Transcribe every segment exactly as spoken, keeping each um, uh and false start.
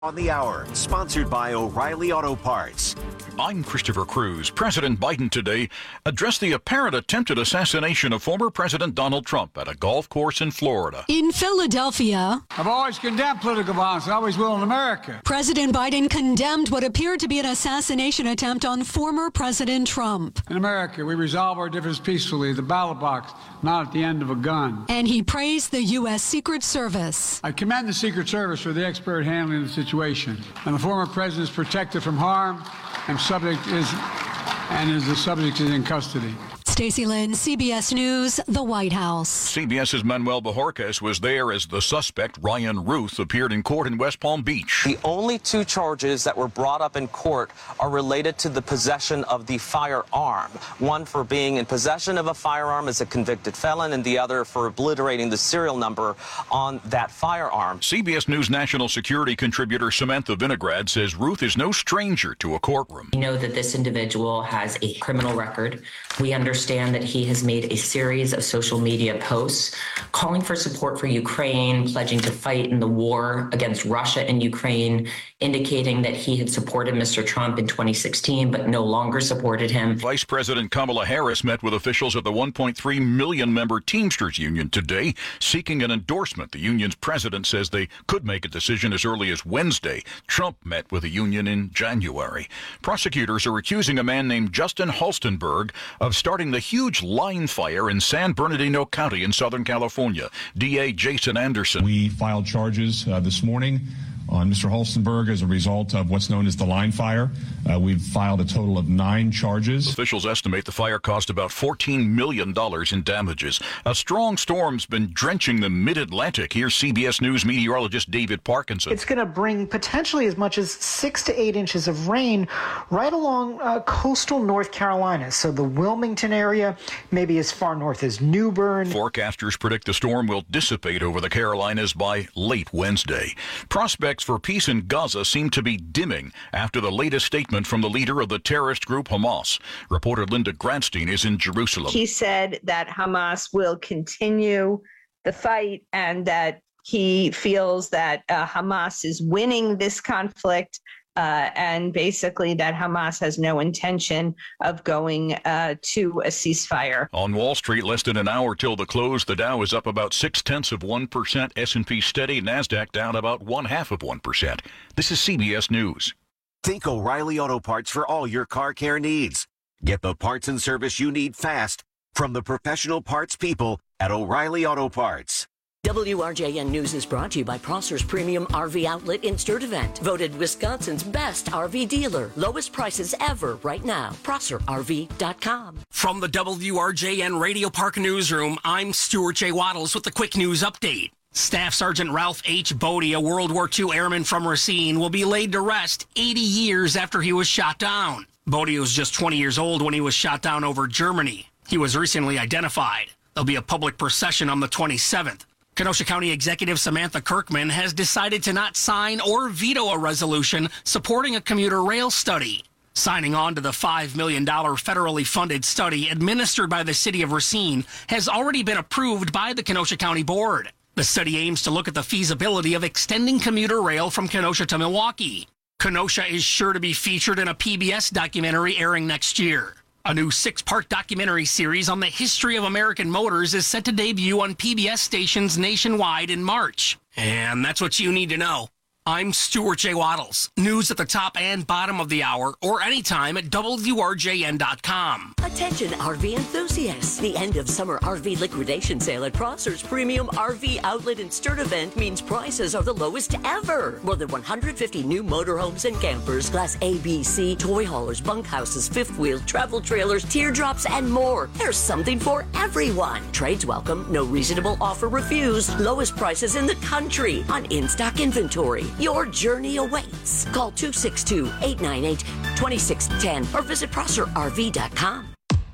On the Hour, sponsored by O'Reilly Auto Parts. I'm Christopher Cruz. President Biden today addressed the apparent attempted assassination of former President Donald Trump at a golf course in Florida. In Philadelphia, I've always condemned political violence. I always will in America. President Biden condemned what appeared to be an assassination attempt on former President Trump. In America, we resolve our differences peacefully at the ballot box, not at the end of a gun. And he praised the U S. Secret Service. I commend the Secret Service for the expert handling of the situation. And the former president is protected from harm and subject is and is the subject is in custody. Stacey Lynn, C B S News, the White House. CBS's Manuel Bojorquez was there as the suspect, Ryan Ruth, appeared in court in West Palm Beach. The only two charges that were brought up in court are related to the possession of the firearm. One for being in possession of a firearm as a convicted felon, and the other for obliterating the serial number on that firearm. C B S News national security contributor Samantha Vinograd says Ruth is no stranger to a courtroom. We know that this individual has a criminal record. We understand that he has made a series of social media posts calling for support for Ukraine, pledging to fight in the war against Russia and Ukraine, indicating that he had supported Mister Trump in twenty sixteen, but no longer supported him. Vice President Kamala Harris met with officials at the one point three million member Teamsters Union today, seeking an endorsement. The union's president says they could make a decision as early as Wednesday. Trump met with the union in January. Prosecutors are accusing a man named Justin Halstenberg of starting the huge line fire in San Bernardino County in Southern California. D A Jason Anderson. We filed charges uh, this morning on Mister Halstenberg as a result of what's known as the line fire. Uh, we've filed a total of nine charges. Officials estimate the fire cost about fourteen million dollars in damages. A strong storm's been drenching the mid-Atlantic. Here's C B S News meteorologist David Parkinson. It's going to bring potentially as much as six to eight inches of rain right along uh, coastal North Carolina. So the Wilmington area, maybe as far north as New Bern. Forecasters predict the storm will dissipate over the Carolinas by late Wednesday. Prospects for peace in Gaza seem to be dimming after the latest statement from the leader of the terrorist group Hamas. Reporter Linda Gradstein is in Jerusalem. He said that Hamas will continue the fight and that he feels that uh, Hamas is winning this conflict. Uh, and basically that Hamas has no intention of going uh, to a ceasefire. On Wall Street, less than an hour till the close, the Dow is up about six-tenths of one percent, S and P steady, NASDAQ down about one-half of one percent. This is C B S News. Think O'Reilly Auto Parts for all your car care needs. Get the parts and service you need fast from the professional parts people at O'Reilly Auto Parts. W R J N News is brought to you by Prosser's Premium R V Outlet in Sturtevant. Voted Wisconsin's best R V dealer. Lowest prices ever right now. Prosser R V dot com. From the W R J N Radio Park Newsroom, I'm Stuart J. Waddles with the quick news update. Staff Sergeant Ralph H. Bodie, a World War Two airman from Racine, will be laid to rest eighty years after he was shot down. Bodie was just twenty years old when he was shot down over Germany. He was recently identified. There'll be a public procession on the twenty-seventh. Kenosha County Executive Samantha Kirkman has decided to not sign or veto a resolution supporting a commuter rail study. Signing on to the five million dollars federally funded study administered by the city of Racine has already been approved by the Kenosha County Board. The study aims to look at the feasibility of extending commuter rail from Kenosha to Milwaukee. Kenosha is sure to be featured in a P B S documentary airing next year. A new six-part documentary series on the history of American motors is set to debut on P B S stations nationwide in March. And that's what you need to know. I'm Stuart J. Waddles. News at the top and bottom of the hour or anytime at W R J N dot com. Attention R V enthusiasts. The end of summer R V liquidation sale at Prosser's Premium R V Outlet in Sturtevant means prices are the lowest ever. More than one hundred fifty new motorhomes and campers, Class A, B, C, toy haulers, bunkhouses, fifth wheels, travel trailers, teardrops, and more. There's something for everyone. Trades welcome, no reasonable offer refused. Lowest prices in the country on in-stock inventory. Your journey awaits. Call two six two, eight nine eight, two six one zero or visit Prosser R V dot com.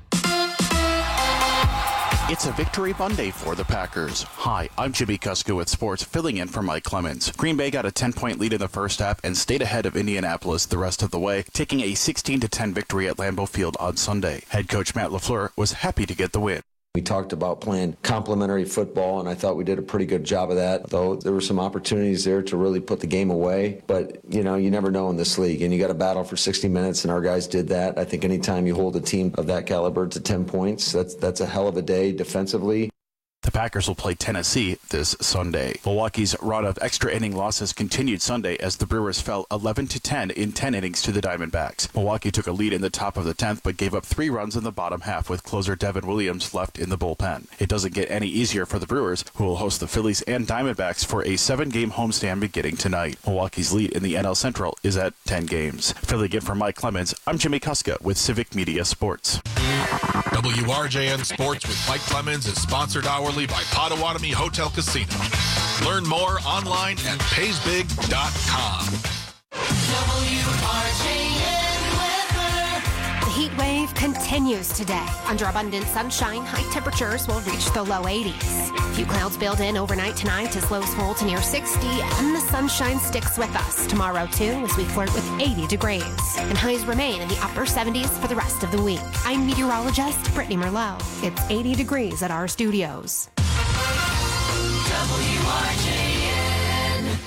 It's a victory Monday for the Packers. Hi, I'm Jimmy Kuska with sports, filling in for Mike Clemens. Green Bay got a ten-point lead in the first half and stayed ahead of Indianapolis the rest of the way, taking a sixteen to ten victory at Lambeau Field on Sunday. Head coach Matt LaFleur was happy to get the win. We talked about playing complementary football, and I thought we did a pretty good job of that, though there were some opportunities there to really put the game away. But, you know, you never know in this league, and you got to battle for sixty minutes, and our guys did that. I think anytime you hold a team of that caliber to ten points, that's, that's a hell of a day defensively. The Packers will play Tennessee this Sunday. Milwaukee's run of extra inning losses continued Sunday as the Brewers fell eleven to ten in ten innings to the Diamondbacks. Milwaukee took a lead in the top of the tenth but gave up three runs in the bottom half with closer Devin Williams left in the bullpen. It doesn't get any easier for the Brewers, who will host the Phillies and Diamondbacks for a seven-game homestand beginning tonight. Milwaukee's lead in the N L Central is at ten games. Filling in for Mike Clemens, I'm Jimmy Kuska with Civic Media Sports. W R J N Sports with Mike Clemens is sponsored hourly by Potawatomi Hotel Casino. Learn more online at pays big dot com. W R J N weather. The heat wave continues today. Under abundant sunshine, high temperatures will reach the low eighties. Few clouds build in overnight tonight as lows fall to near sixty, and the sunshine sticks with us tomorrow too as we flirt with eighty degrees. And highs remain in the upper seventies for the rest of the week. I'm meteorologist Brittany Merlot. It's eighty degrees at our studios. W R J N.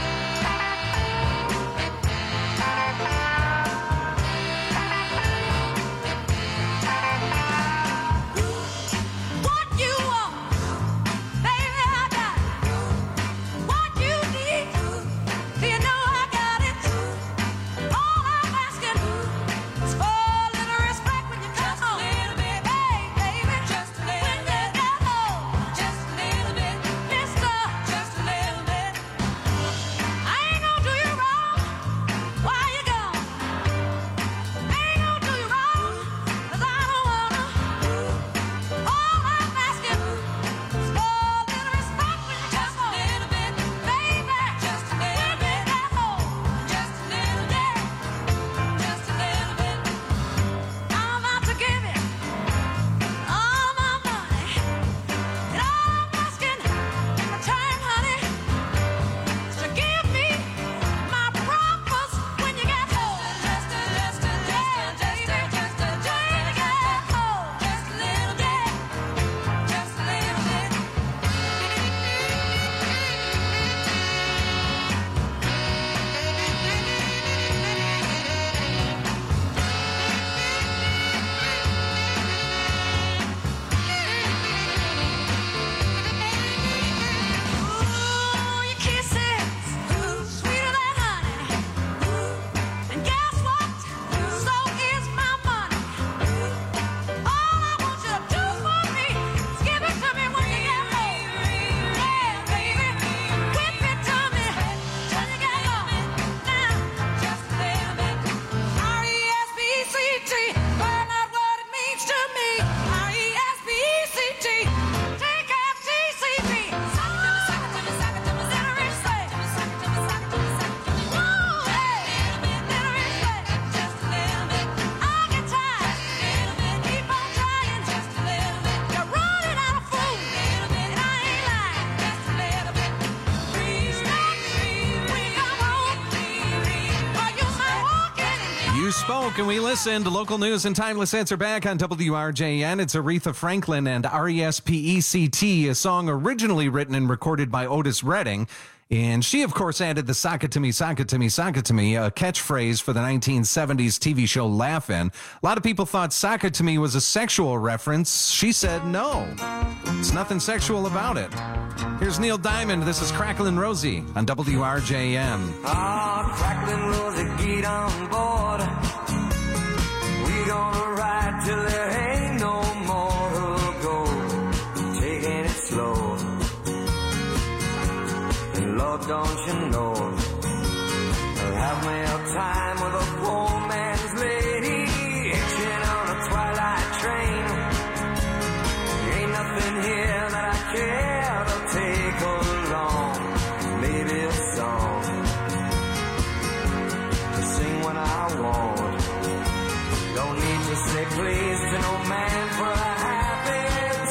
What you want, baby, I got it. What you need, do you know I got it? All I'm asking is for a little respect when you come home. Just a little bit, hey, baby, just a little bit. When you get home, just a little bit. Just a little bit. I ain't gonna do you wrong while you're gone. I ain't gonna do you wrong, 'cause I don't wanna. All I'm asking is for a little respect when you come home. Just a little bit, baby. Just a little bit at home. Just a little bit. Just a little bit. I'm about to give it all my money. And all I'm asking in return, honey, is to give me my promise when you get home. Just a, just a, just a, just a, just a, just when you get home. Just a little bit, just a little bit. Ooh, your kisses, sweeter than honey. And guess what? So is my money. All I want you to do for me is give it to me when you get home. Yeah, baby, whip it to me till you get home. Now, just a little bit. R E S P E C T, find out what it means to me. R E S P E C T, take F T C T. Sock it to me, sock it to me, sock it to me, let her say. Sock it to me, sock it to me, sock it to me. Ooh, hey, let her say. Just a little bit. I get tired. Just a little bit. Keep on trying. Just a little bit. You're running out of food. Little bit. And I ain't lying. Just a little bit. Please stop when you come home. Or you might walk in. You spoke and we listened. Local news and timeless answer back on W R J N. It's Aretha Franklin and R E S P E C T, a song originally written and recorded by Otis Redding. And she, of course, added the sock it to me, sock it to me, sock it to me, a catchphrase for the nineteen seventies T V show Laugh-In. A lot of people thought sock it to me was a sexual reference. She said no. It's nothing sexual about it. Here's Neil Diamond. This is Cracklin' Rosie on W R J N. Ah, Cracklin' Rosie, get on board. We gonna ride till there ain't no more to go. Taking it slow. And Lord, don't you know, I'll have me a time with a poor man's lady, hitching on a twilight train. Ain't nothing here that I care to take along. Maybe a song to sing when I want. Don't need to say please to no man for a happy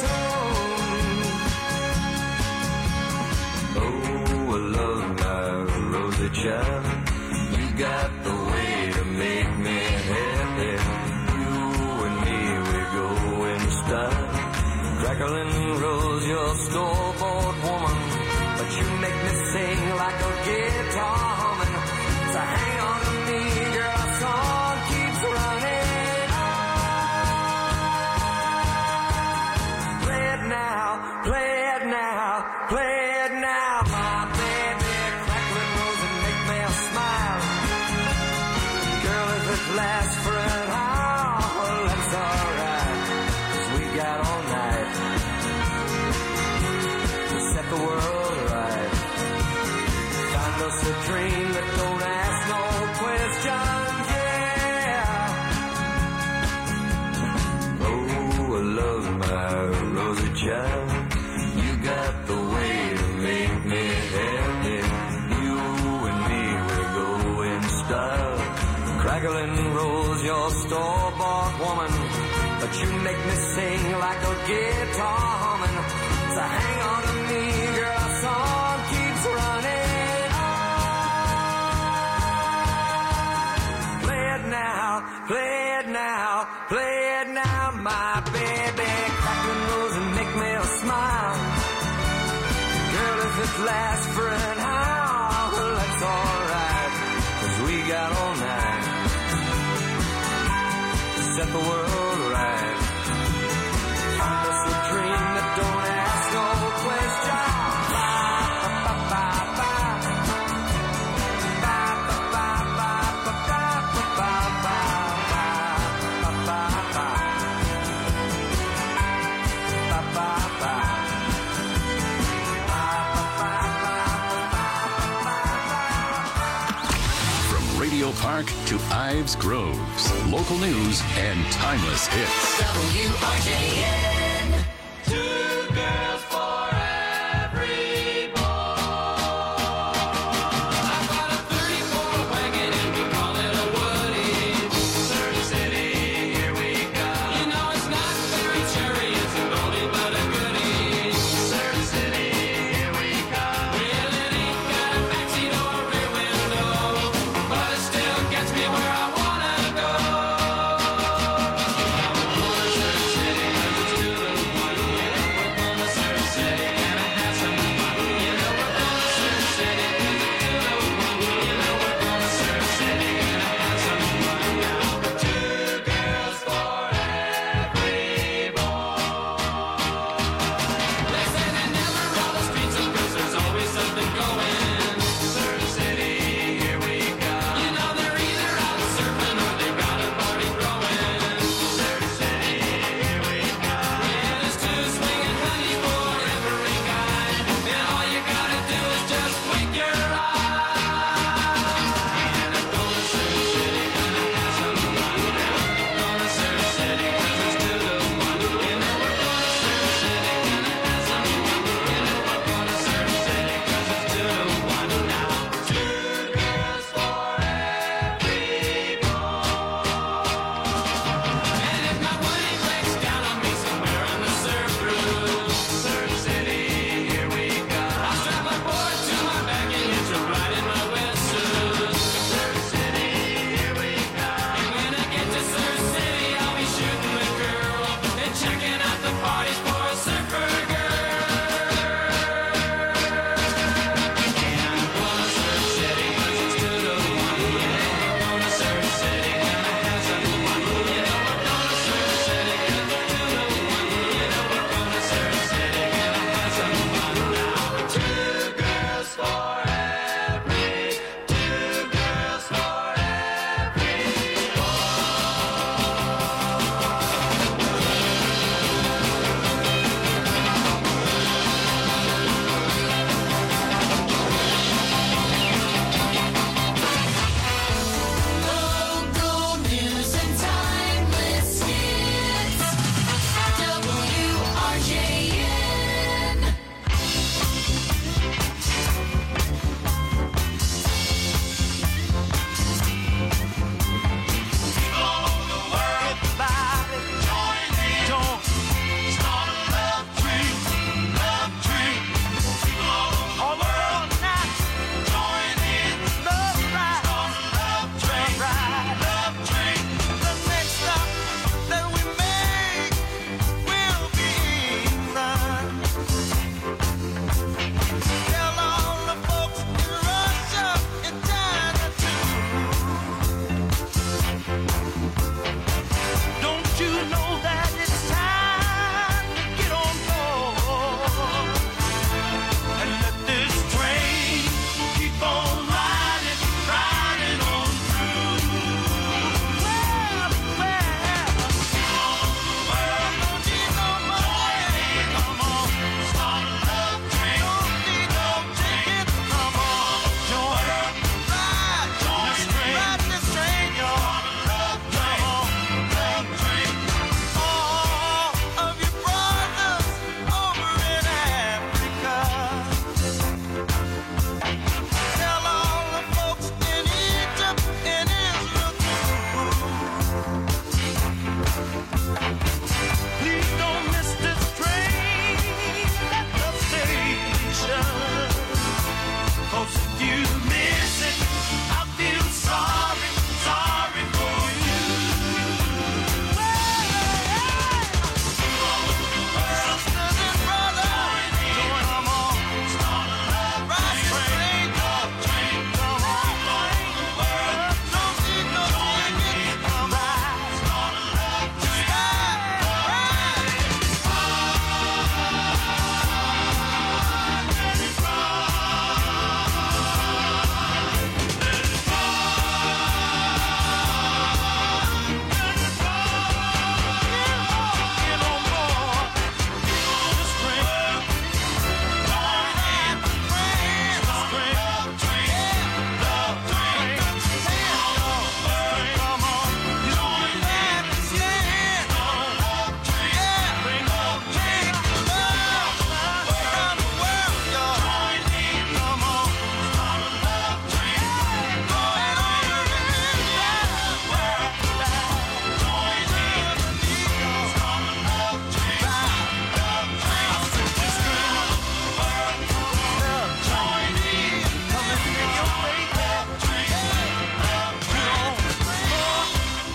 tune. Oh, I love my Rosie child. You got the way to make me happy. You and me, we go in style. Raglan Rose, your store-bought woman, but you make me sing like a guitar humming. So hang on to me, girl, our song keeps running on. Play it now, play it now, play it now, my baby. Crackling Rose and make me a smile. Girl, if it lasts for an hour, well, that's alright, 'cause we got all night to set the world right. Find us a dream that don't ask no question. Radio Park to Ives Groves. Local news and timeless hits. W R J N. Two girls for every boy. I've got a thirty-four wagon and we call it a Woody. Surf City, here we go. You know it's not very cherry, it's an oldie but a goodie. Surf City, here we go. Well, it ain't got a backseat or a rear window, but it still gets me where I wanna go. I'm a Surf City, 'cause it's too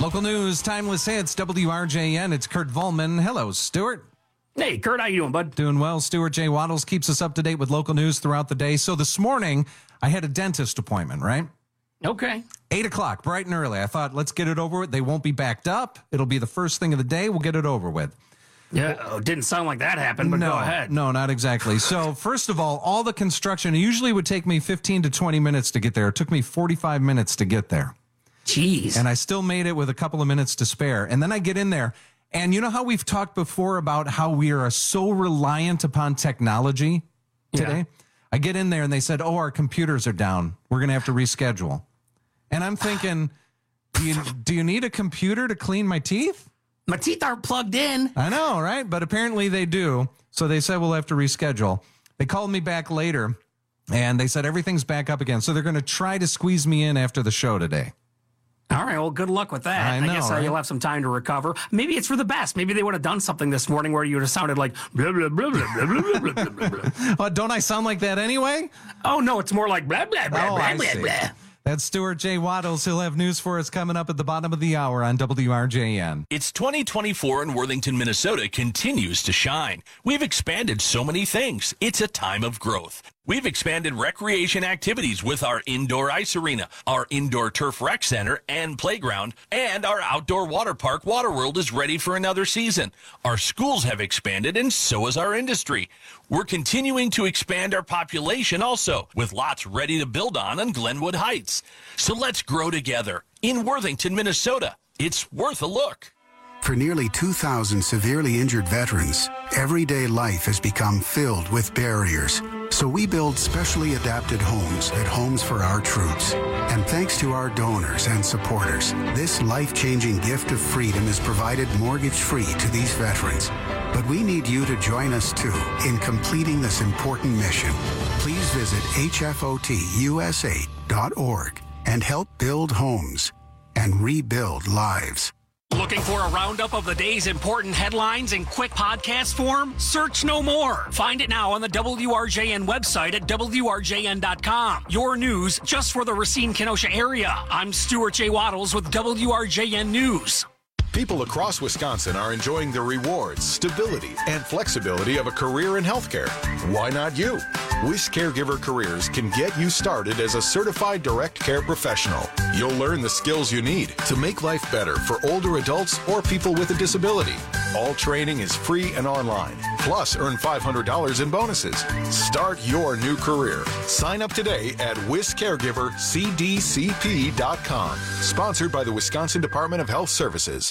Local news, timeless hits, W R J N. It's Kurt Volman. Hello, Stuart. Hey, Kurt, how you doing, bud? Doing well. Stuart J. Waddles keeps us up to date with local news throughout the day. So this morning, I had a dentist appointment, right? Okay. Eight o'clock, bright and early. I thought, let's get it over with. They won't be backed up. It'll be the first thing of the day. We'll get it over with. Yeah, oh, didn't sound like that happened, but no, go ahead. No, not exactly. So first of all, all the construction, it usually would take me fifteen to twenty minutes to get there. It took me forty-five minutes to get there. Jeez. And I still made it with a couple of minutes to spare. And then I get in there. And you know how we've talked before about how we are so reliant upon technology today? Yeah. I get in there and they said, oh, our computers are down. We're going to have to reschedule. And I'm thinking, do you, do you need a computer to clean my teeth? My teeth aren't plugged in. I know, right? But apparently they do. So they said we'll have to reschedule. They called me back later and they said everything's back up again. So they're going to try to squeeze me in after the show today. All right, well, good luck with that. I know, I guess uh, right? you'll have some time to recover. Maybe it's for the best. Maybe they would have done something this morning where you would have sounded like blah, blah, blah, blah, blah, blah, blah, blah, blah. Well, don't I sound like that anyway? Oh, no, it's more like blah, blah, blah, oh, blah, I blah, see. blah. That's Stuart J. Waddles. He'll have news for us coming up at the bottom of the hour on W R J N. It's twenty twenty-four and Worthington, Minnesota continues to shine. We've expanded so many things. It's a time of growth. We've expanded recreation activities with our indoor ice arena, our indoor turf rec center and playground, and our outdoor water park, Waterworld, is ready for another season. Our schools have expanded, and so has our industry. We're continuing to expand our population also, with lots ready to build on on Glenwood Heights. So let's grow together. In Worthington, Minnesota, it's worth a look. For nearly two thousand severely injured veterans, everyday life has become filled with barriers. So we build specially adapted homes at Homes for Our Troops. And thanks to our donors and supporters, this life-changing gift of freedom is provided mortgage-free to these veterans. But we need you to join us, too, in completing this important mission. Please visit H F O T U S A dot org and help build homes and rebuild lives. Looking for a roundup of the day's important headlines in quick podcast form? Search no more. Find it now on the W R J N website at W R J N dot com. Your news just for the Racine-Kenosha area. I'm Stuart J. Waddles with W R J N News. People across Wisconsin are enjoying the rewards, stability, and flexibility of a career in healthcare. Why not you? Wish Caregiver Careers can get you started as a certified direct care professional. You'll learn the skills you need to make life better for older adults or people with a disability. All training is free and online. Plus, earn five hundred dollars in bonuses. Start your new career. Sign up today at wis caregiver c d c p dot com. Sponsored by the Wisconsin Department of Health Services.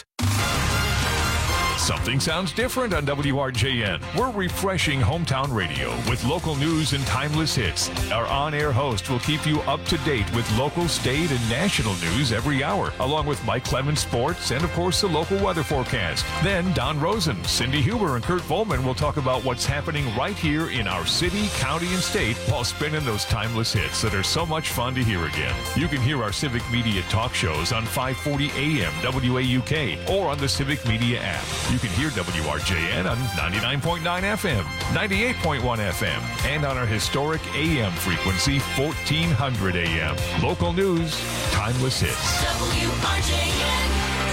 Something sounds different on W R J N. We're refreshing hometown radio with local news and timeless hits. Our on-air host will keep you up to date with local, state, and national news every hour, along with Mike Clemens Sports and, of course, the local weather forecast. Then Don Rosen, Cindy Huber, and Kurt Volman will talk about what's happening right here in our city, county, and state while spinning those timeless hits that are so much fun to hear again. You can hear our Civic Media talk shows on five forty A M W A U K or on the Civic Media app. You can hear W R J N on ninety-nine point nine F M, ninety-eight point one F M, and on our historic A M frequency, fourteen hundred A M. Local news, timeless hits. W R J N.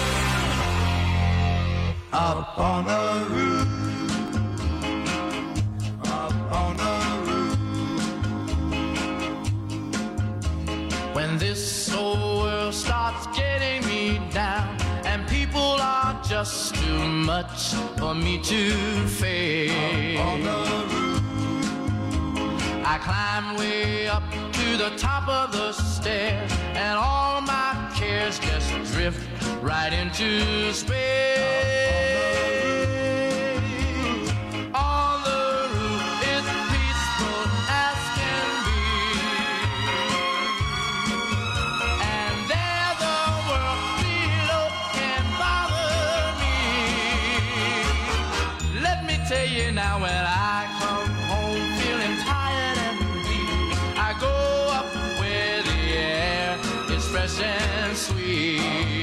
Up on the roof. Up on the roof. When this whole world starts getting me down and people are just too much for me to face, up on the roof. I climb way up to the top of the stairs and all my cares just drift right into space. On the roof it's peaceful as can be, and there the world below can bother me. Let me tell you now, when I come home feeling tired and weak, I go up where the air is fresh and sweet.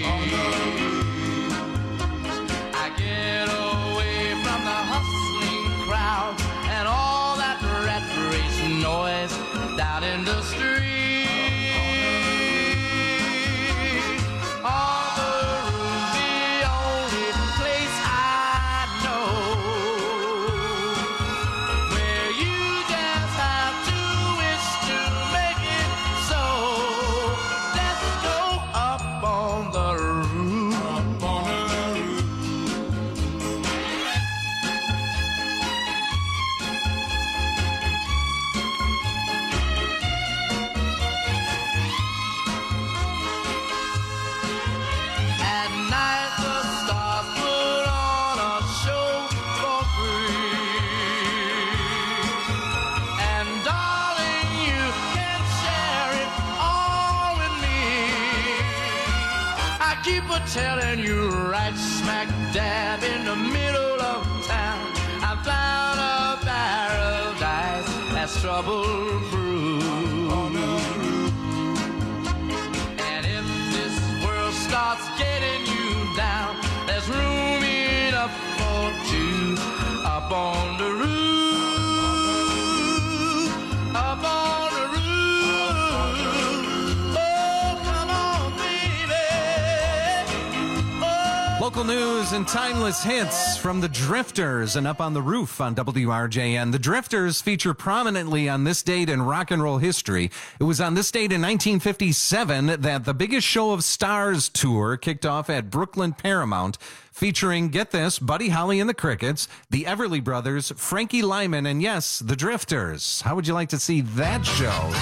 I get away from the hustling crowd and all that rat race noise down in the street. On the roof keep a telling you, right smack dab in the middle of town, I found a paradise that's trouble-proof. And if this world starts getting you down, there's room enough for two up on the roof, up on the roof. Local news and timeless hits from the Drifters and Up on the Roof on W R J N. The Drifters feature prominently on this date in rock and roll history. It was on this date in nineteen fifty-seven that the Biggest Show of Stars tour kicked off at Brooklyn Paramount, featuring, get this, Buddy Holly and the Crickets, the Everly Brothers, Frankie Lyman, and yes, the Drifters. How would you like to see that show?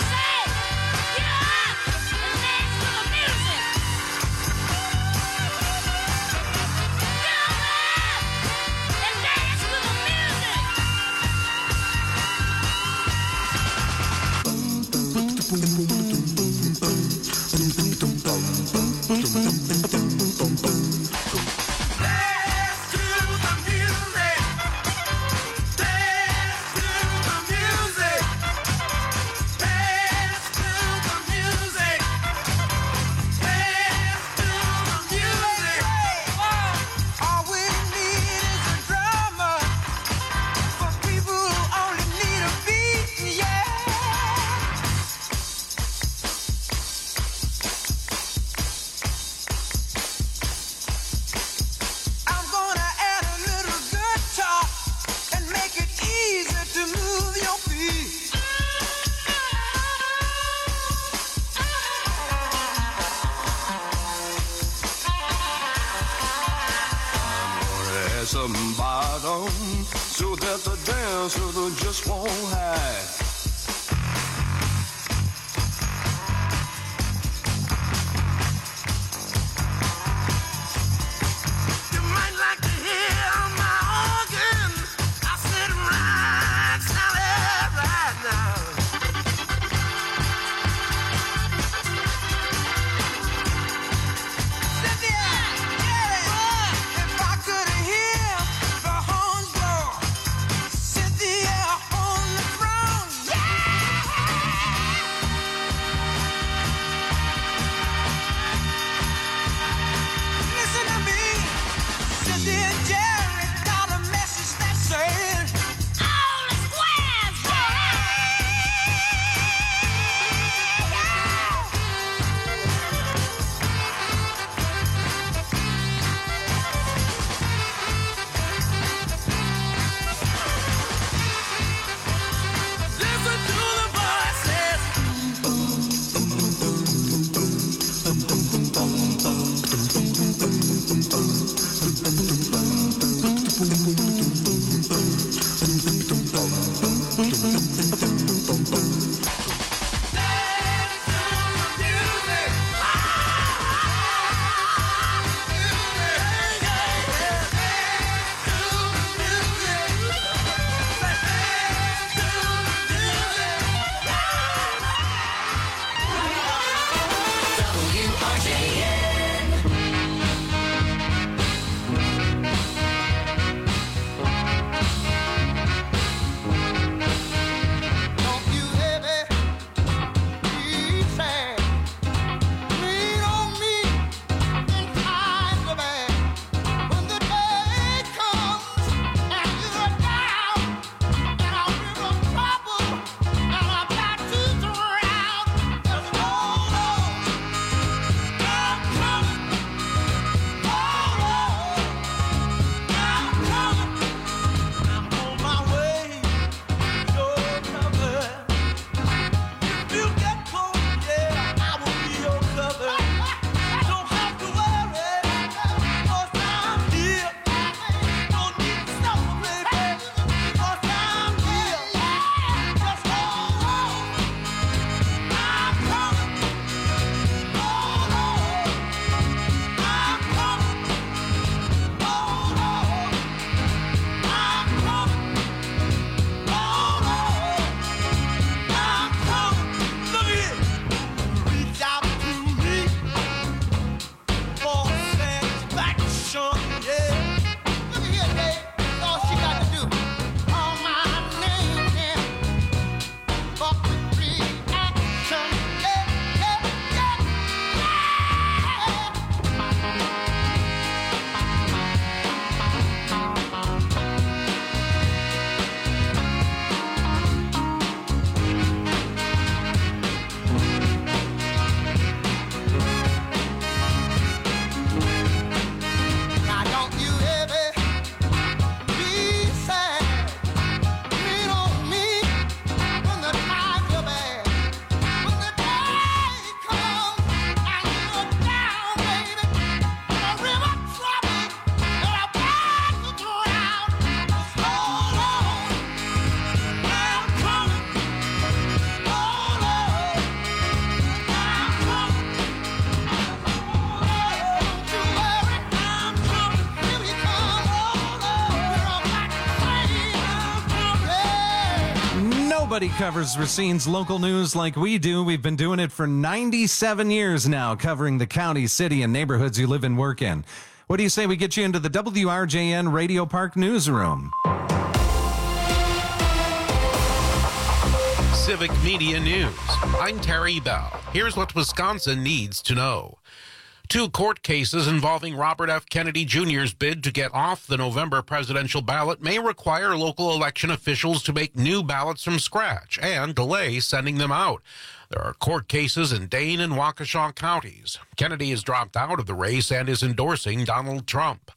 Some bottom so that the dancer just won't hide. You might like to hear my organ. I sit right solid right now. Cynthia, Jerry, if I could hear the horns blow, Cynthia on the throne. Nobody covers Racine's local news like we do. We've been doing it for ninety-seven years now, covering the county, city, and neighborhoods you live and work in. What do you say we get you into the W R J N Radio Park newsroom? Civic Media News. I'm Terry Bell. Here's what Wisconsin needs to know. Two court cases involving Robert F. Kennedy Junior's bid to get off the November presidential ballot may require local election officials to make new ballots from scratch and delay sending them out. There are court cases in Dane and Waukesha counties. Kennedy has dropped out of the race and is endorsing Donald Trump.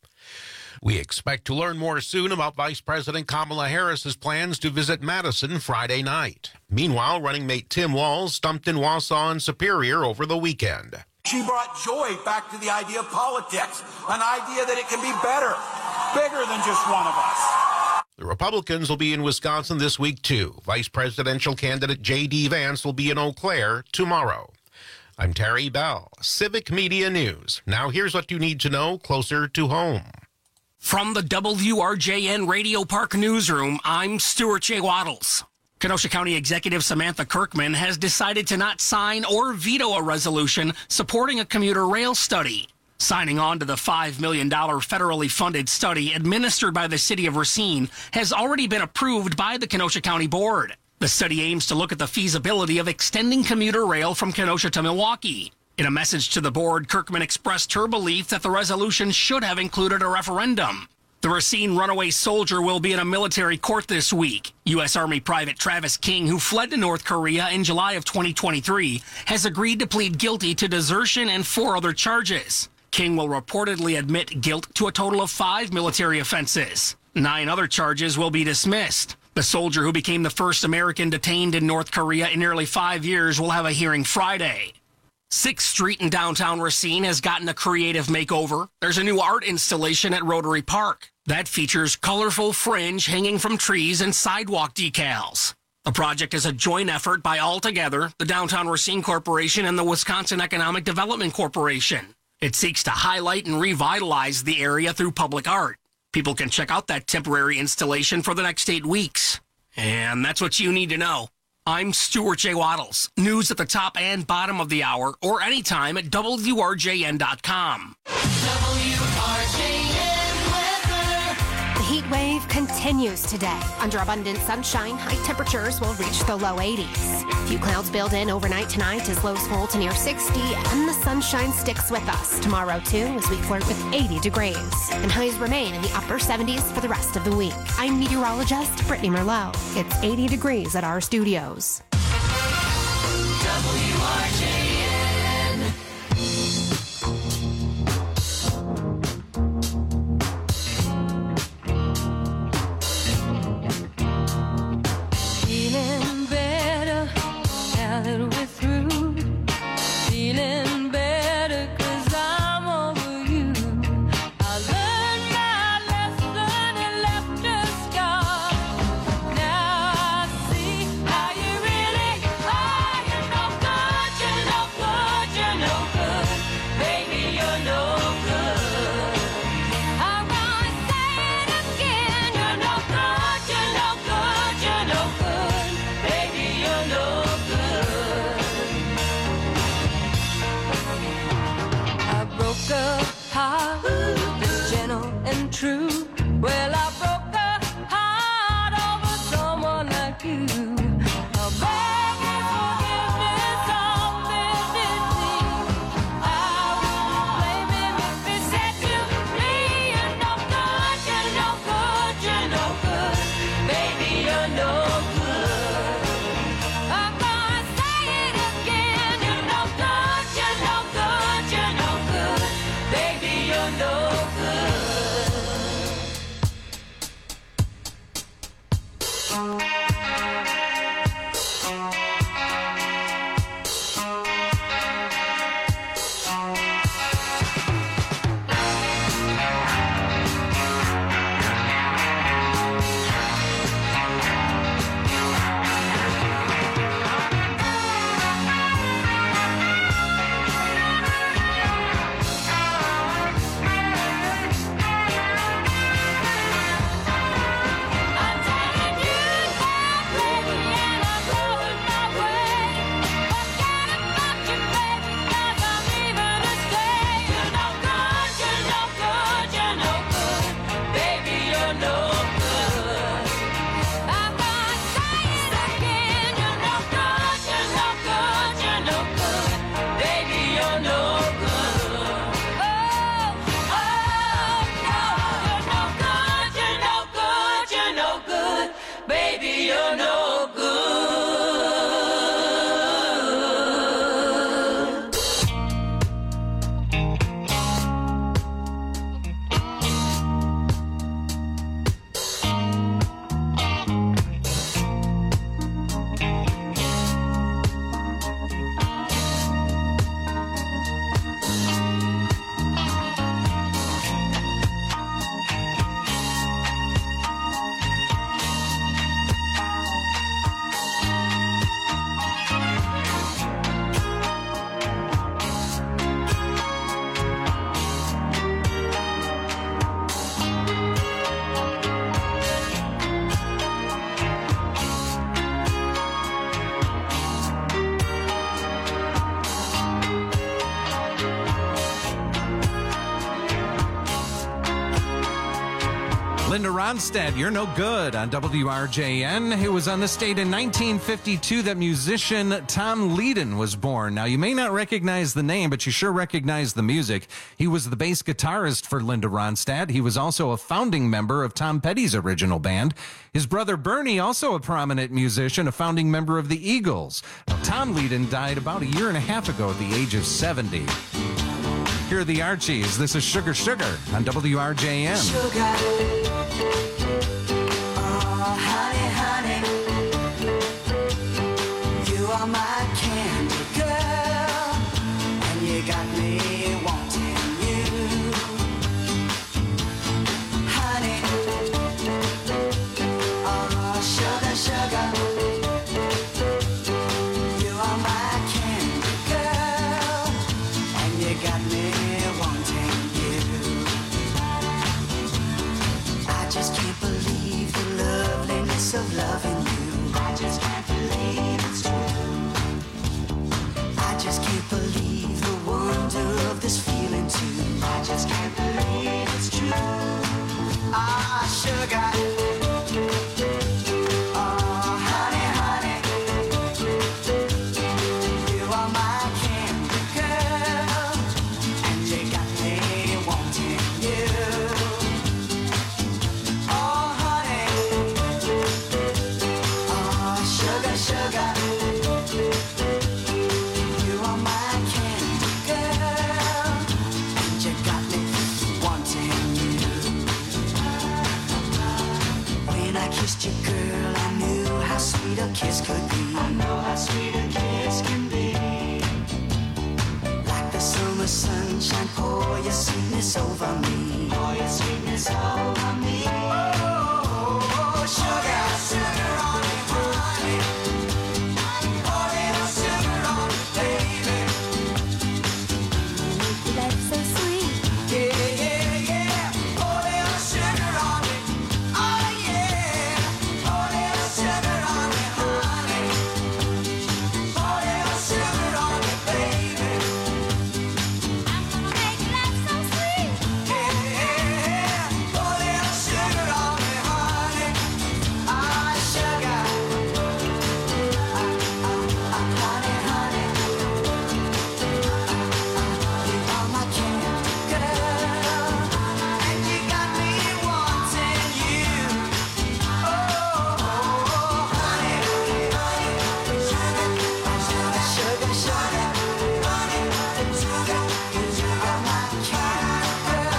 We expect to learn more soon about Vice President Kamala Harris's plans to visit Madison Friday night. Meanwhile, running mate Tim Walz stumped in Wausau and Superior over the weekend. She brought joy back to the idea of politics, an idea that it can be better, bigger than just one of us. The Republicans will be in Wisconsin this week, too. Vice presidential candidate J D. Vance will be in Eau Claire tomorrow. I'm Terry Bell, Civic Media News. Now here's what you need to know closer to home. From the W R J N Radio Park newsroom, I'm Stuart J. Waddles. Kenosha County Executive Samantha Kirkman has decided to not sign or veto a resolution supporting a commuter rail study. Signing on to the five million dollars federally funded study administered by the city of Racine has already been approved by the Kenosha County Board. The study aims to look at the feasibility of extending commuter rail from Kenosha to Milwaukee. In a message to the board, Kirkman expressed her belief that the resolution should have included a referendum. The Racine runaway soldier will be in a military court this week. U S Army Private Travis King, who fled to North Korea in July of twenty twenty-three, has agreed to plead guilty to desertion and four other charges. King will reportedly admit guilt to a total of five military offenses. Nine other charges will be dismissed. The soldier, who became the first American detained in North Korea in nearly five years, will have a hearing Friday. sixth Street in downtown Racine has gotten a creative makeover. There's a new art installation at Rotary Park that features colorful fringe hanging from trees and sidewalk decals. The project is a joint effort by Altogether, the Downtown Racine Corporation, and the Wisconsin Economic Development Corporation. It seeks to highlight and revitalize the area through public art. People can check out that temporary installation for the next eight weeks. And that's what you need to know. I'm Stuart J. Waddles. News at the top and bottom of the hour, or anytime at W R J N dot com. W R J N weather. The heat wave continues today. Under abundant sunshine, high temperatures will reach the low eighties. Few clouds build in overnight tonight as lows fall to near sixty, and the sunshine sticks with us tomorrow too as we flirt with eighty degrees. And highs remain in the upper seventies for the rest of the week. I'm meteorologist Brittany Merlot. It's eighty degrees at our studios. W R J N. Feeling better now that we're through. Feeling better 'cause I'm over you. I learned my lesson and left a scar. Now I see how you really are. You're no good, you're Linda Ronstadt, You're No Good on W R J N. It was on this date in nineteen fifty-two that musician Tom Leadon was born. Now, you may not recognize the name, but you sure recognize the music. He was the bass guitarist for Linda Ronstadt. He was also a founding member of Tom Petty's original band. His brother Bernie, also a prominent musician, a founding member of the Eagles. Now, Tom Leadon died about a year and a half ago at the age of seventy. Here are the Archies. This is Sugar Sugar on W R J N. Sugar. Oh, honey, honey, you are my candy girl, and you got me wanting you. Honey, oh, sugar, sugar, you are my candy girl, and you got me wanting you. I just can't believe the loveliness of loving you. I just can't believe it's true. I just can't believe the wonder of this feeling too. I just can't believe it's true. Ah, sugar. Oh, honey, honey, you are my candy girl, and you got me wanting you. Oh, honey, oh, sugar, sugar, you are my candy girl, and you got me wanting you. When I kissed you, girl, I knew how sweet a kiss could be. I know how sweet a kiss can be. Like the summer sunshine, pour your sweetness over me. Pour your sweetness over me. Oh, sugar, sugar on me, honey. Pour little sugar on me, baby. That's so sweet. Yeah, yeah, yeah. Pour little sugar on me. Oh, yeah. Pour little sugar on me, honey. Pour little sugar on me, baby. I'm gonna make love so sweet. Yeah, yeah. Pour little sugar on me, honey. Ah, sugar. Ah, ah, ah, honey, honey. You are my candy girl, and you got me wanting you. Oh, honey, honey, sugar, sugar, sugar, sugar, honey, sugar, you are my candy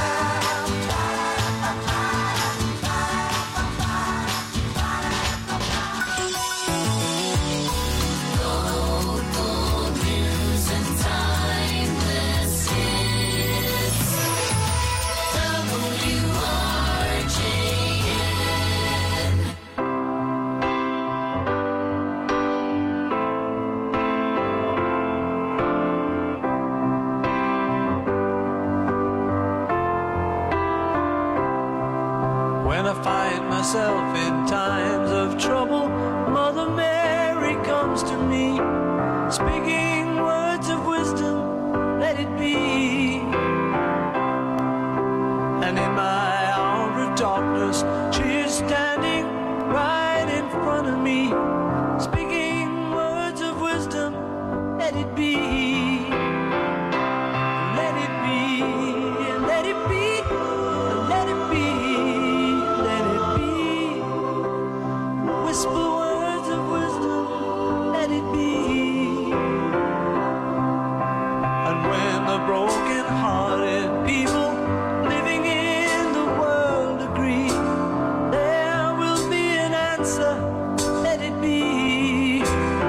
Local news and timeless hits. W R J N. When I find myself in times of trouble, Mother Mary comes to me, speaking words of wisdom, let it be. And in my hour of darkness, she is standing right in front of me, speaking words of wisdom, let it be. Let it be, let it be, let it be, let it be. Whisper words of wisdom, let it be. And when the broken-hearted people living in the world agree, there will be an answer, let it be.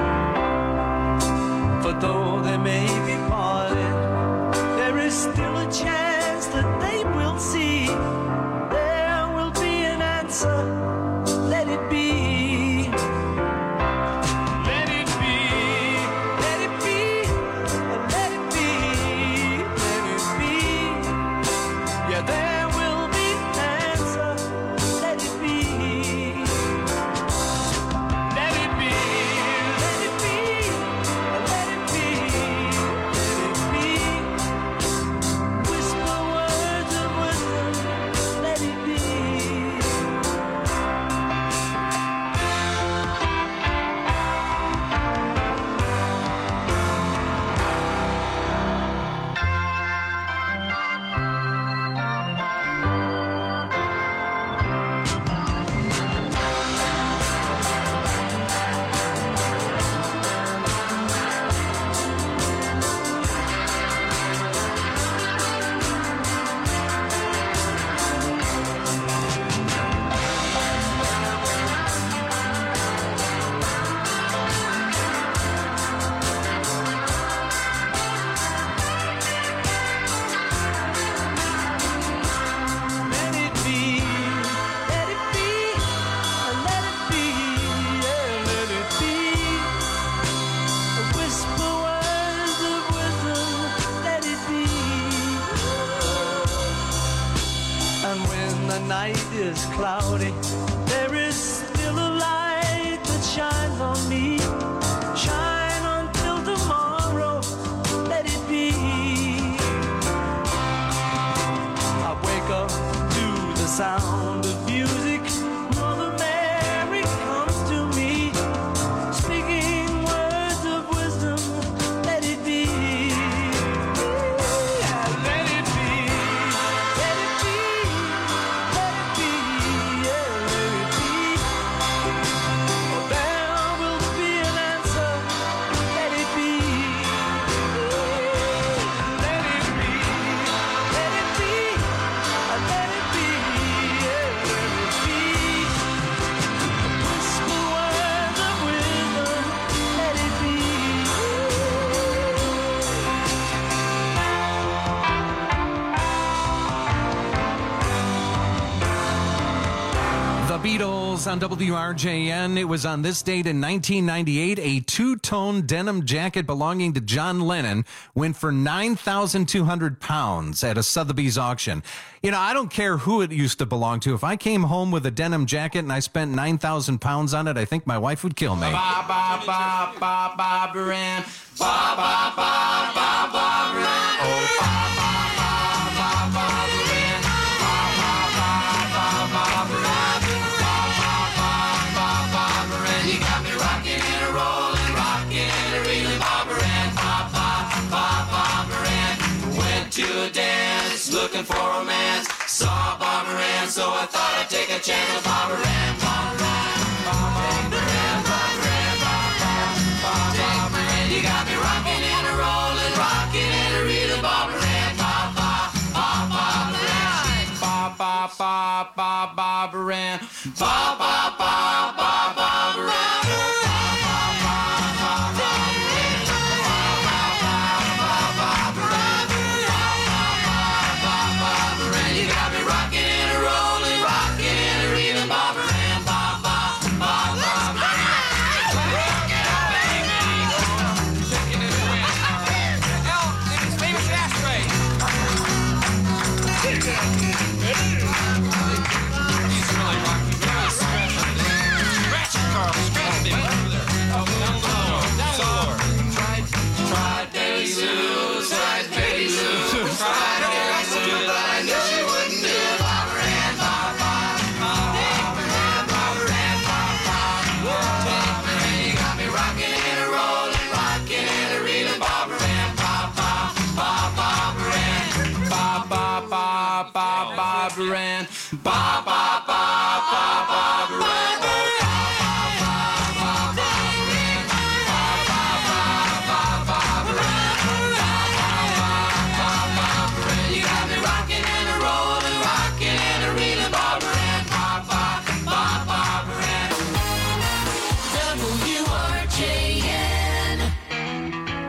For though they may be parted, there is still a chance that they will see. There will be an answer, let it be. Let it be, let it be, let it be, let it be. Yeah, there will be an answer, let it be. Let it be, let it be, let it be, let it be. Whisper words of wisdom, let it be. the night is cloudy, there is still a light that shines on me. Shine until tomorrow, let it be. I wake up to the sound of music. Mother Mary comes to me, speaking words of wisdom. Let it be. Yeah, let it be. Let it be. Let it be. Yeah, let it be. Oh, there will be an answer. Let it be. Let it be. Let it be. Let it be. Yeah, let it be. Whisper words of wisdom. Let it be. The Beatles on W R J N. It was on this date in nineteen ninety-eight. A two-tone denim jacket belonging to John Lennon went for nine thousand two hundred pounds at a Sotheby's auction. You know, I don't care who it used to belong to. If I came home with a denim jacket and I spent nine thousand pounds on it, I think my wife would kill me. Ba ba ba ba ba Baran. Ba ba ba ba ba Baran. Oh ba ba ba ba ba Baran. Ba ba ba ba ba Baran. Ba ba ba ba ba Baran. You got me rocking and a rolling, rocking and a reeling, Ba Baran. Ba ba ba ba Baran. Went to a dance, looking for romance. Saw Ba Baran, so I thought I'd take a chance with Ba Baran. Ba Baran. Ba Baran. Ba Baran. Ba Ba Ba Baran. You got me rocking and a rolling, rocking and a reeling, Ba Baran. Ba ba ba ba Baran. Ba ba ba ba ba Baran. Ba ba ba ba ba Baran. You got me rocking and a rolling, rocking and a reeling, Ba Baran. Ba ba ba ba Baran. Rock it out, baby. Taking it away. L, it's famous ashtray. He's really rocking. Scratch it, Carl. Scratch it, baby. Over there. Oh, down low. Down low. Try, try, Betty Lou. Try, Betty Lou. Try, Betty Lou. But I knew she wouldn't do it. Ba Baran, ba ba. Ba Baran, ba Baran, ba ba. Ba Baran, you got me rocking and a rolling, rocking and a reeling, Ba Baran, ba ba. Ba ba Baran. Ba ba ba ba ba Baran. Ba ba ba ba ba Baran. You got me rocking and a rolling, rocking and a reeling, Ba Baran, ba ba ba ba Baran. W R J N.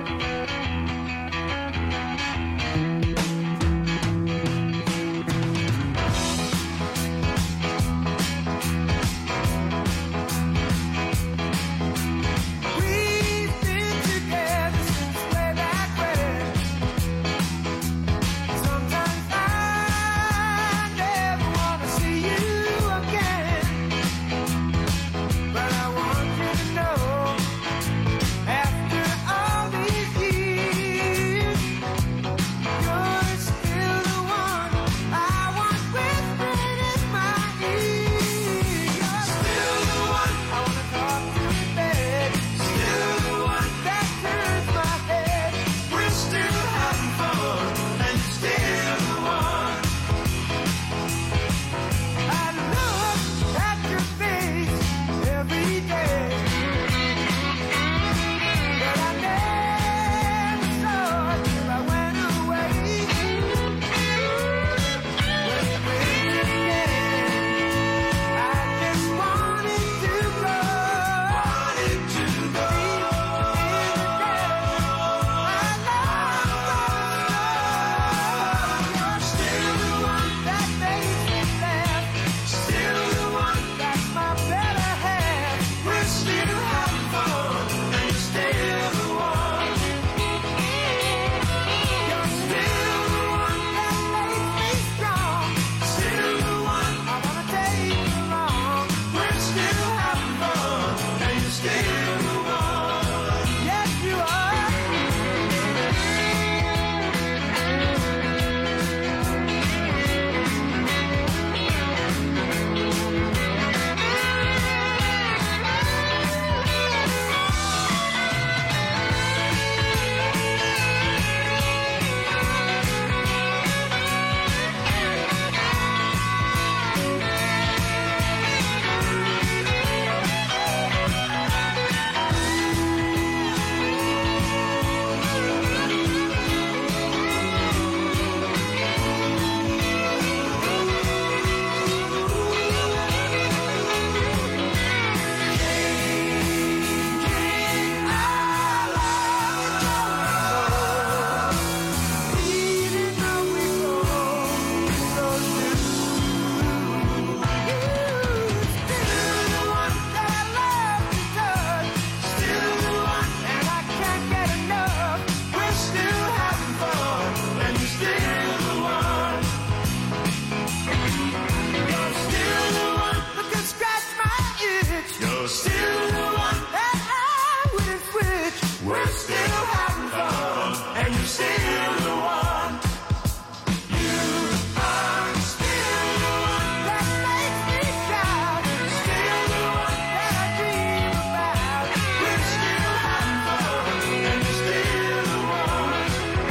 still the one. You are still the one that makes me shout. Still the one that I dream about. We're still having fun, and you're still the one.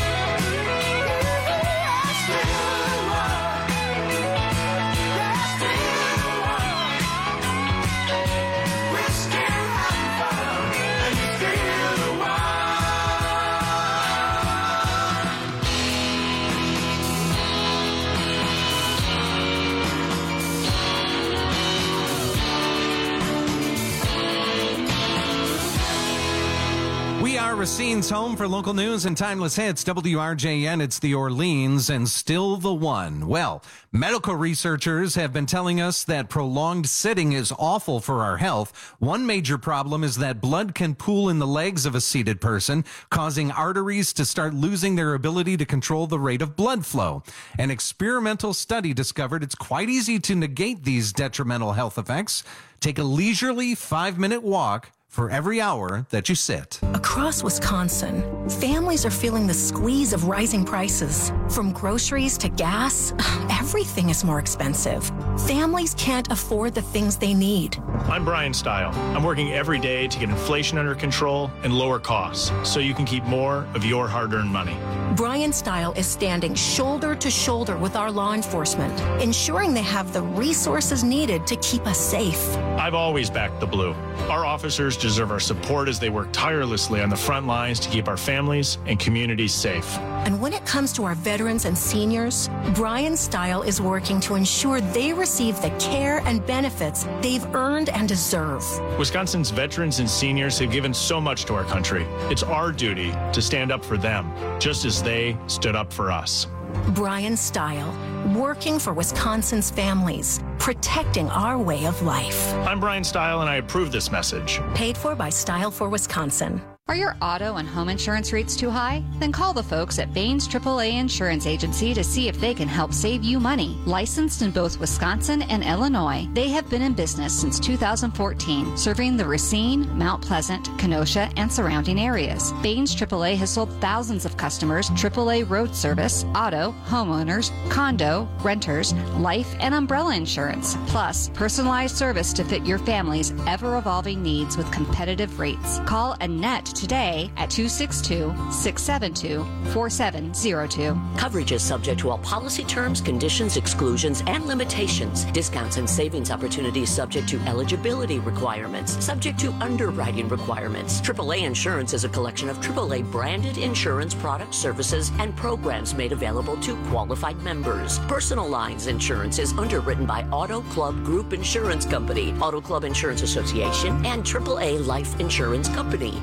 You are still the one. You're still the one. We're still having fun, and you're still the one. We are Racine's home for local news and timeless hits. W R J N, it's the Orleans, and still the one. Well, medical researchers have been telling us that prolonged sitting is awful for our health. One major problem is that blood can pool in the legs of a seated person, causing arteries to start losing their ability to control the rate of blood flow. An experimental study discovered it's quite easy to negate these detrimental health effects. Take a leisurely five-minute walk for every hour that you sit. Across Wisconsin, families are feeling the squeeze of rising prices. From groceries to gas, everything is more expensive. Families can't afford the things they need. I'm Brian Stile. I'm working every day to get inflation under control and lower costs so you can keep more of your hard-earned money. Brian Stile is standing shoulder to shoulder with our law enforcement, ensuring they have the resources needed to keep us safe. I've always backed the blue. Our officers deserve our support as they work tirelessly on the front lines to keep our families and communities safe. And when it comes to our veterans and seniors, Brian Stile is working to ensure they receive the care and benefits they've earned and deserve. Wisconsin's veterans and seniors have given so much to our country. It's our duty to stand up for them, just as they stood up for us. Brian Stile, working for Wisconsin's families, protecting our way of life. I'm Brian Stile, and I approve this message. Paid for by Stile for Wisconsin. Are your auto and home insurance rates too high? Then call the folks at Baines triple A Insurance Agency to see if they can help save you money. Licensed in both Wisconsin and Illinois, they have been in business since two thousand fourteen, serving the Racine, Mount Pleasant, Kenosha, and surrounding areas. Baines triple A has sold thousands of customers triple A road service, auto, homeowners, condo, renters, life, and umbrella insurance, plus personalized service to fit your family's ever-evolving needs with competitive rates. Call Annette today at two six two, six seven two, four seven zero two. Coverage is subject to all policy terms, conditions, exclusions, and limitations. Discounts and savings opportunities subject to eligibility requirements, subject to underwriting requirements. triple A Insurance is a collection of triple A branded insurance products, services, and programs made available to qualified members. Personal Lines Insurance is underwritten by Auto Club Group Insurance Company, Auto Club Insurance Association, and triple A Life Insurance Company.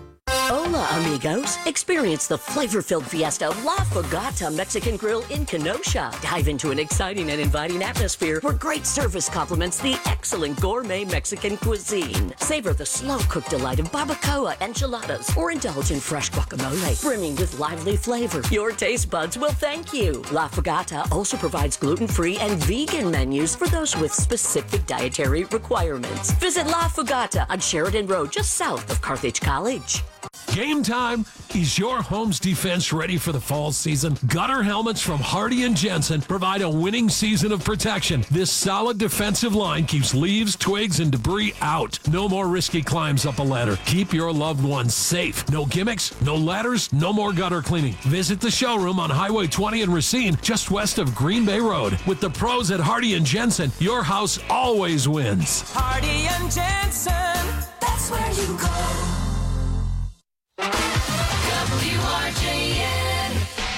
Hola, amigos. Experience the flavor-filled fiesta of La Fogata Mexican Grill in Kenosha. Dive into an exciting and inviting atmosphere where great service complements the excellent gourmet Mexican cuisine. Savor the slow-cooked delight of barbacoa, enchiladas, or indulge in fresh guacamole, brimming with lively flavor. Your taste buds will thank you. La Fogata also provides gluten-free and vegan menus for those with specific dietary requirements. Visit La Fogata on Sheridan Road, just south of Carthage College. Game time. Is your home's defense ready for the fall season? Gutter helmets from Hardy and Jensen provide a winning season of protection. This solid defensive line keeps leaves, twigs, and debris out. No more risky climbs up a ladder. Keep your loved ones safe. No gimmicks, no ladders, no more gutter cleaning. Visit the showroom on Highway twenty in Racine, just west of Green Bay Road. With the pros at Hardy and Jensen, your house always wins. Hardy and Jensen, that's where you go. W R J N.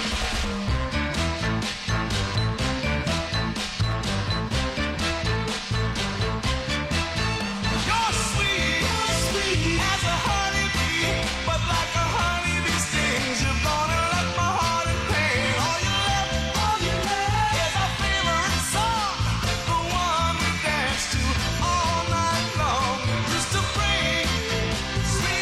You're sweet, you're sweet as a honeybee, but like a honeybee stings, you're gonna let my heart in pain. All you left, all you left is our favorite song, the one we dance to all night long. Used to bring sweet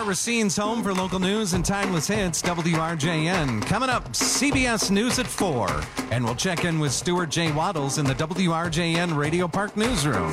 Racine's home for local news and timeless hits, W R J N. Coming up, C B S News at four. And we'll check in with Stuart J. Waddles in the W R J N Radio Park Newsroom.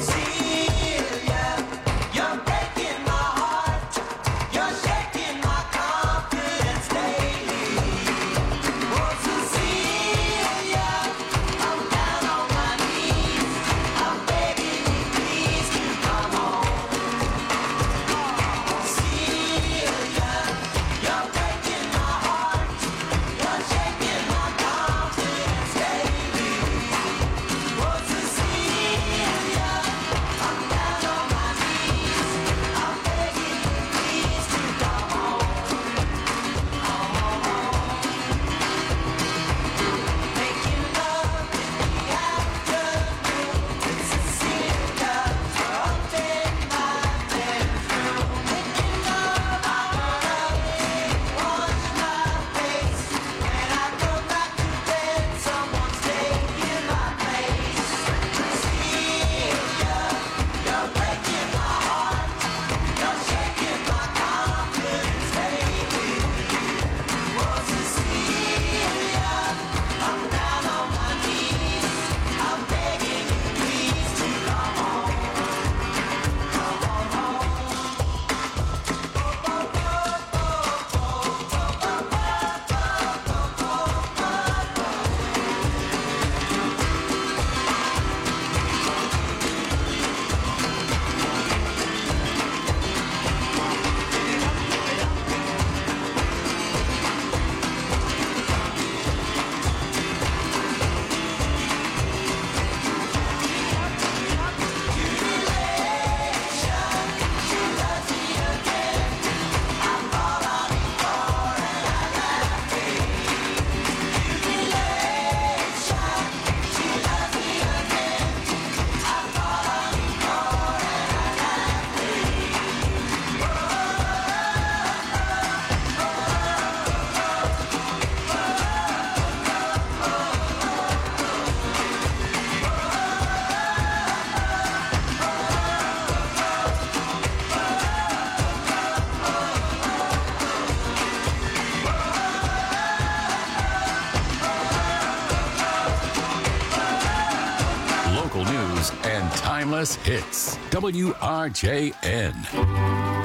News and timeless hits. W R J N.